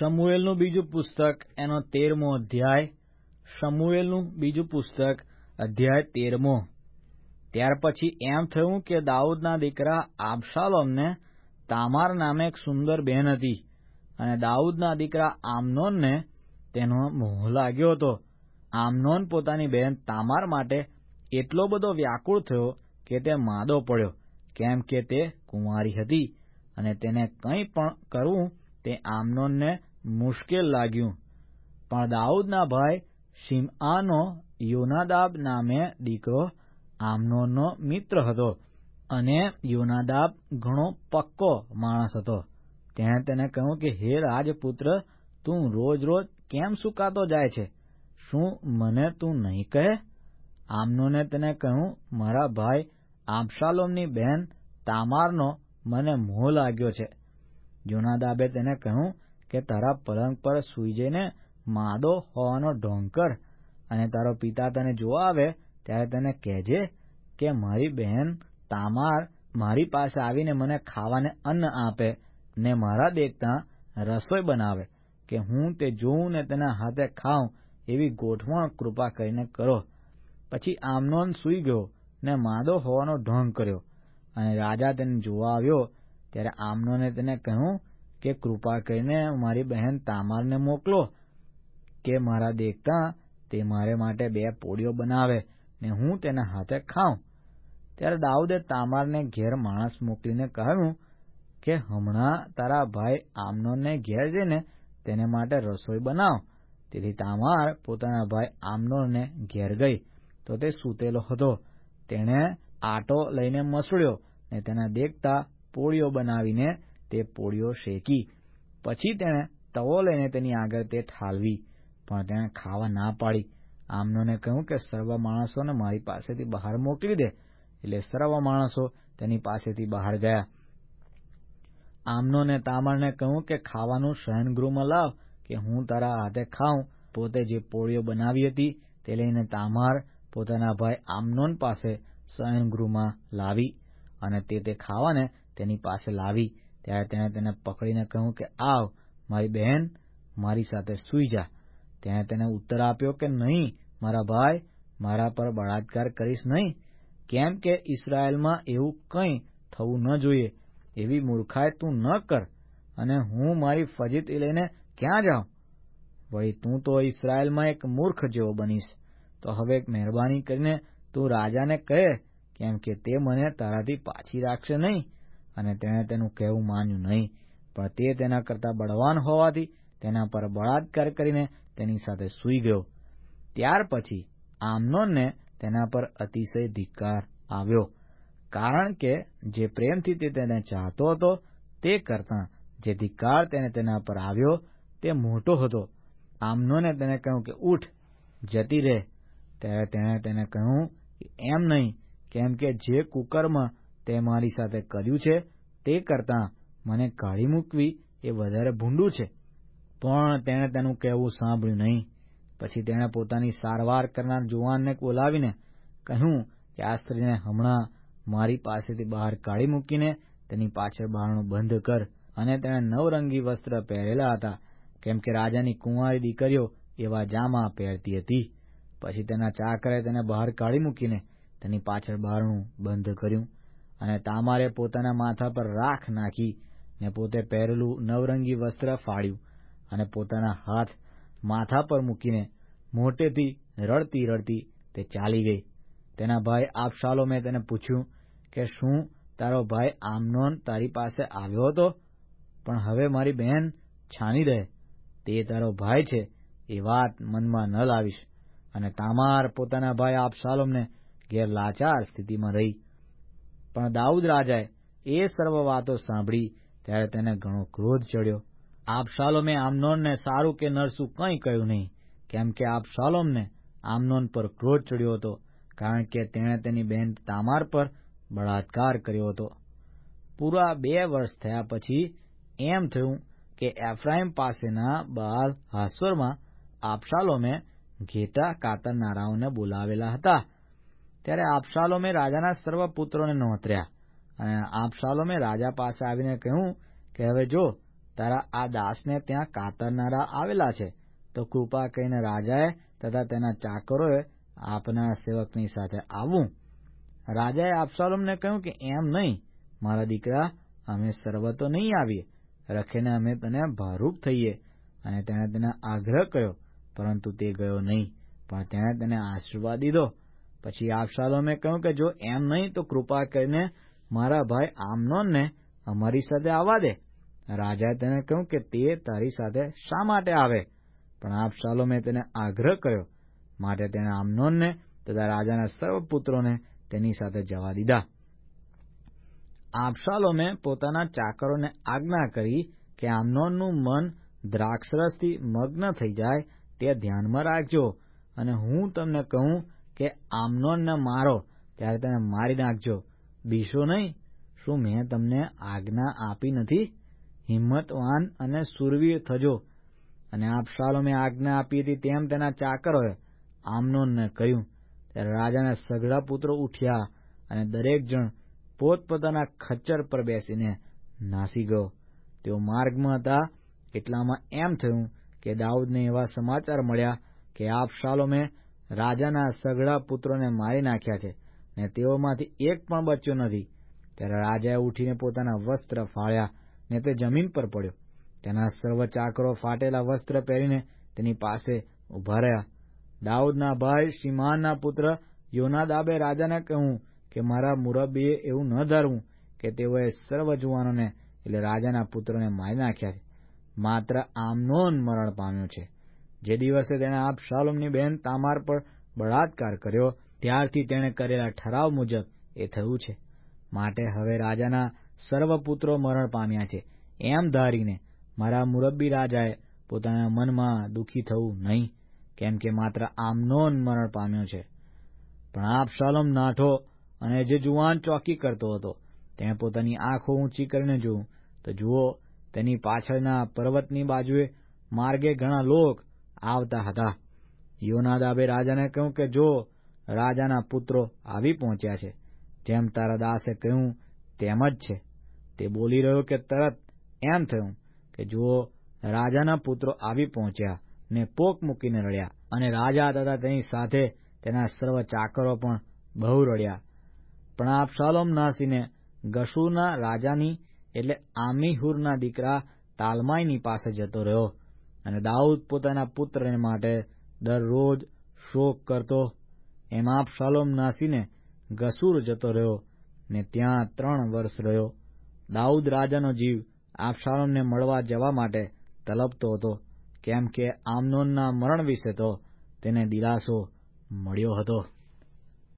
શમુએલનું બીજું પુસ્તક એનો 13મો અધ્યાય. શમુએલનું બીજું પુસ્તક અધ્યાય 13મો. ત્યાર પછી એમ થયું કે દાઉદના દીકરા આબશાલોમને તામાર નામે એક સુંદર બહેન હતી, અને દાઉદના દીકરા આમનોનને તેનો મોહ લાગ્યો હતો. આમનોન પોતાની બહેન તામાર માટે એટલો બધો વ્યાકુળ થયો કે તે માદો પડ્યો, કેમ કે તે કુંવારી હતી, અને તેને કંઈ પણ કરવું તે આમનોનને મુશ્કેલ લાગ્યું. પણ દાઉદના ભાઈ શિમઆનો યોનાદાબ નામે દીકરો આમનોનનો મિત્ર હતો, અને યોનાદાબ ઘણો પક્કો માણસ હતો. તેણે તેને કહ્યું કે હે રાજપુત્ર, તું રોજ રોજ કેમ સુકાતો જાય છે? શું મને તું નહીં કહે? આમનોને તેને કહ્યું, મારા ભાઈ આબશાલોમની બહેન તામારનો મને મોહ લાગ્યો છે. યોનાદાબે તેને કહ્યું કે તારા પલંગ પર સૂઈ જઈને માદો હોવાનો ઢોંગ કર, અને તારો પિતા તને જોવા આવે ત્યારે તેને કહેજે કે મારી બહેન તામાર મારી પાસે આવીને મને ખાવાને અન્ન આપે ને મારા દેખતા રસોઈ બનાવે, કે હું તે જોઉં ને તેના હાથે ખાઉં એવી ગોઠવણ કૃપા કરીને કરો. પછી આમનોન સૂઈ ગયો ને માદો હોવાનો ઢોંગ કર્યો, અને રાજા તેને જોવા આવ્યો ત્યારે આમનોને તેને કહ્યું કે કૃપા કરીને મારી બહેન તામારને મોકલો, કે મારા દેખતા તે મારે માટે 2 પોળીઓ બનાવે ને હું તેના હાથે ખાઉં. ત્યારે દાઉદે તામારને ઘેર માણસ મોકલીને કહ્યું કે હમણાં તારા ભાઈ આમનોનને ઘેર જઈને તેને માટે રસોઈ બનાવ. તેથી તામાર પોતાના ભાઈ આમનોનને ઘેર ગઈ તો તે સૂતેલો હતો. તેણે આટો લઈને મસળ્યો ને તેના દેખતા પોળીઓ બનાવીને તે પોળીઓ શેકી. પછી તેણે તવો લઈને તેની આગળ તે ઠાલવી, પણ તેણે ખાવા ના પાડી. આમનોને કહ્યું કે સર્વ માણસોને મારી પાસેથી બહાર મોકલી દે. એટલે સર્વ માણસો તેની પાસેથી બહાર ગયા. આમનોને તામારને કહ્યું કે ખાવાનું શયનગૃહમાં લાવ, કે હું તારા હાથે ખાઉં. પોતે જે પોળીઓ બનાવી હતી તે લઈને તામાર પોતાના ભાઈ આમનોન પાસે શયનગૃહમાં લાવી, અને તે ખાવાને તેની પાસે લાવી. ત્યારે તેણે તેને પકડીને કહ્યું કે આવ મારી બહેન, મારી સાથે સૂઈ જા. તેણે તેને ઉત્તર આપ્યો કે નહીં મારા ભાઈ, મારા પર બળાત્કાર કરીશ નહીં, કેમ કે ઇસ્રાયેલમાં એવું કંઈ થવું ન જોઈએ એવી મૂર્ખાઈ તું ન કર, અને હું મારી ફજીતી લઈને ક્યાં જાઉં? વળી તું તો ઇસ્રાયેલમાં એક મૂર્ખ જેવો બનીશ. તો હવે મહેરબાની કરીને તું રાજાને કહે, કેમ કે તે મને તારાથી પાછી રાખશે નહીં. અને તેણે તેનું કહેવું માન્યું નહીં, પણ તે તેના કરતાં બળવાન હોવાથી તેના પર બળાત્કાર કરીને તેની સાથે સૂઈ ગયો. ત્યાર પછી આમનોનને તેના પર અતિશય ધિક્કાર આવ્યો, કારણ કે જે પ્રેમથી તે તેને ચાહતો હતો તે કરતાં જે ધિક્કાર તેને તેના પર આવ્યો તે મોટો હતો. આમનોને તેને કહ્યું કે ઉઠ, જતી રહે. ત્યારે તેણે તેને કહ્યું એમ નહીં, કેમ કે જે કુકર્મ તે મારી સાથે કર્યું છે તે કરતાં મને કાઢી મૂકવી એ વધારે ભૂંડું છે. પણ તેણે તેનું કહેવું સાંભળ્યું નહીં. પછી તેણે પોતાની સારવાર કરનાર જુવાનને બોલાવીને કહ્યું કે આ સ્ત્રીને હમણાં મારી પાસેથી બહાર કાઢી મૂકીને તેની પાછળ બારણું બંધ કર. અને તેણે 9 રંગી વસ્ત્ર પહેરેલા હતા, કેમ કે રાજાની કુંવારી દીકરીઓ એવા જામા પહેરતી હતી. પછી તેના ચાકરે તેને બહાર કાઢી મૂકીને તેની પાછળ બારણું બંધ કર્યું. અને તામારે પોતાના માથા પર રાખ નાખી ને પોતે પહેરેલું 9 રંગી વસ્ત્ર ફાડ્યું, અને પોતાના હાથ માથા પર મૂકીને મોટેથી રડતી રડતી તે ચાલી ગઈ. તેના ભાઈ આબશાલોમે તેને પૂછ્યું કે શું તારો ભાઈ આમનોન તારી પાસે આવ્યો હતો? પણ હવે મારી બહેન છાની રહે, તે તારો ભાઈ છે એ વાત મનમાં ન લાવીશ. અને તામાર પોતાના ભાઈ આબશાલોમને ઘેર લાચાર સ્થિતિમાં રહી. પણ દાઉદ રાજાએ એ સર્વ વાતો સાંભળી ત્યારે તેને ઘણો ક્રોધ ચડ્યો. આબશાલોમે આમનોનને સારું કે નરસું કંઈ કહ્યું નહીં, કેમ કે આબશાલોમને આમનોન પર ક્રોધ ચડ્યો હતો, કારણ કે તેણે તેની બહેન તામાર પર બળાત્કાર કર્યો હતો. પૂરા 2 વર્ષ થયા પછી એમ થયું કે એફ્રાઈમ પાસેના બાલ હાસોરમાં આબશાલોમે ઘેટાં કાતરનારાઓને બોલાવેલા હતા. ત્યારે આબશાલોમે રાજાના સર્વ પુત્રોને નોતર્યા, અને આબશાલોમે રાજા પાસે આવીને કહ્યું કે હવે જો તારા આ દાસને ત્યાં કાતરનારા આવેલા છે, તો કૃપા કરીને રાજાએ તથા તેના ચાકરોએ આપના સેવકની સાથે આવવું. રાજાએ અબશાલોમને કહ્યું કે એમ નહીં, મારા દીકરા, અમે સર્વ તો નહીં આવીએ, રખીને અમે તને ભારૂપ થઈએ. અને તેણે તેને આગ્રહ કર્યો, પરંતુ તે ગયો નહીં, પણ તેણે તેને આશીર્વાદ દીધો. પછી અબશાલોમે કહ્યું કે જો એમ નહીં, તો કૃપા કરીને મારા ભાઈ આમનોનને અમારી સાથે આવવા દે. રાજાએ તેને કહ્યું કે તે તારી સાથે શા માટે આવે? પણ અબશાલોમે તેને આગ્રહ કર્યો, માટે તેણે આમનોનને તથા રાજાના સર્વ પુત્રોને તેની સાથે જવા દીધા. અબશાલોમે પોતાના ચાકરોને આજ્ઞા કરી કે આમનોનનું મન દ્રાક્ષરસથી મગ્ન થઈ જાય તે ધ્યાનમાં રાખજો, અને હું તમને કહું કે આમનોનને મારો ત્યારે તેને મારી નાખજો. બીશો નહીં. શું મેં તમને આજ્ઞા આપી નથી? હિંમતવાન અને શૂરવીર થજો. અને અબશાલોમે આજ્ઞા આપી હતી તેમ તેના ચાકરોએ આમનોનને કહ્યું. ત્યારે રાજાના સઘળા પુત્રો ઉઠ્યા, અને દરેક જણ પોતપોતાના ખચ્ચર પર બેસીને નાસી ગયો. તેઓ માર્ગમાં હતા એટલામાં એમ થયું કે દાઉદને એવા સમાચાર મળ્યા કે અબશાલોમે રાજાના સઘળા પુત્રોને મારી નાખ્યા છે, ને તેઓમાંથી એક પણ બચ્યો નથી. ત્યારે રાજાએ ઉઠીને પોતાના વસ્ત્ર ફાડ્યા, ને તે જમીન પર પડ્યો. તેના સર્વ ચાકરો ફાટેલા વસ્ત્ર પહેરીને તેની પાસે ઉભા રહ્યા. દાઉદના ભાઈ શિમઆના પુત્ર યોનાદાબે રાજાને કહ્યું કે મારા મુરબ્બીએ એવું ન ધારવું કે તેઓએ સર્વ જુવાનોને એટલે રાજાના પુત્રોને મારી નાખ્યા છે, માત્ર આમનોન મરણ પામ્યો છે. જે દિવસે તેણે અબશાલોમની બહેન તામાર પર બળાત્કાર કર્યો, ત્યારથી તેણે કરેલા ઠરાવ મુજબ એ થયું છે. માટે હવે રાજાના સર્વ પુત્રો મરણ પામ્યા છે એમ ધારીને મારા મુરબ્બી રાજાએ પોતાના મનમાં દુઃખી થવું નહીં, કેમ કે માત્ર આમનોન મરણ પામ્યો છે. પણ અબશાલોમ નાઠો અને જે જુવાન ચોકી કરતો હતો, તેણે પોતાની આંખો ઊંચી કરીને જોયું, તો જુઓ, તેની પાછળના પર્વતની બાજુએ માર્ગે ઘણા લોક આવતા હતા. યોનાદાબે રાજાને કહ્યું કે જો રાજાના પુત્રો આવી પહોંચ્યા છે, જેમ તારા દાસે કહ્યું તેમ જ છે. તે બોલી રહ્યો કે તરત એમ થયું કે જુઓ, રાજાના પુત્રો આવી પહોંચ્યા ને પોક મૂકીને રડ્યા, અને રાજા તથા તેની સાથે તેના સર્વ ચાકરો પણ બહુ રડ્યા. પણ અબશાલોમ નાસીને ગશૂરના રાજાની એટલે આમીહૂરના દીકરા તાલમાઈની પાસે જતો રહ્યો. અને દાઉદ પોતાના પુત્રને માટે દરરોજ શોક કરતો. એમ અબશાલોમ નાસીને ગશૂર જતો રહ્યો, ને ત્યાં 3 વર્ષ રહ્યો. દાઉદ રાજાનો જીવ અબશાલોમને મળવા જવા માટે તલપતો હતો, કેમ કે આમનોનના મરણ વિશે તો તેને દિલાસો મળ્યો હતો.